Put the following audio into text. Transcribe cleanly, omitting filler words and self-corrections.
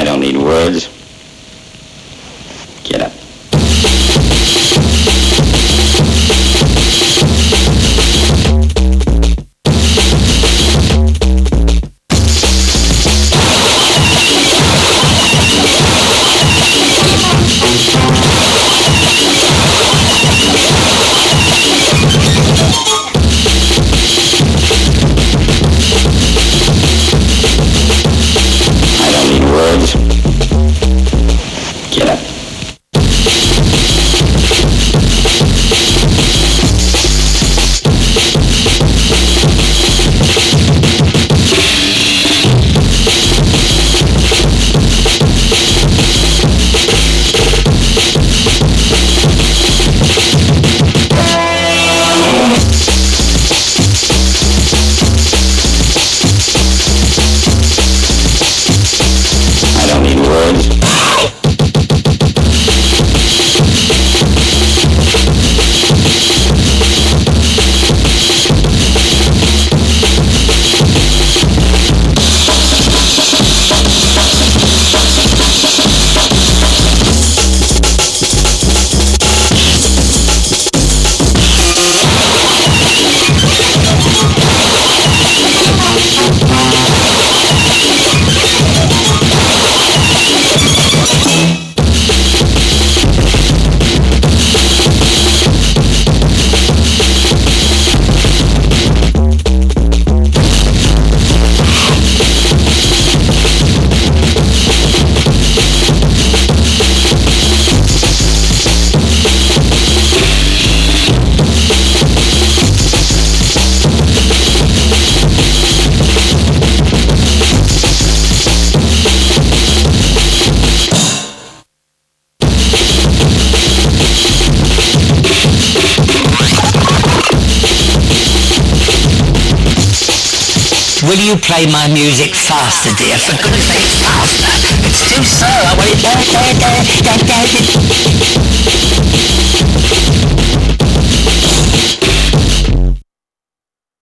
don't need words. Get up. I don't need words. Get up. I don't need words. Will you play my music faster, dear? For goodness sake, faster. It's too slow. I want it...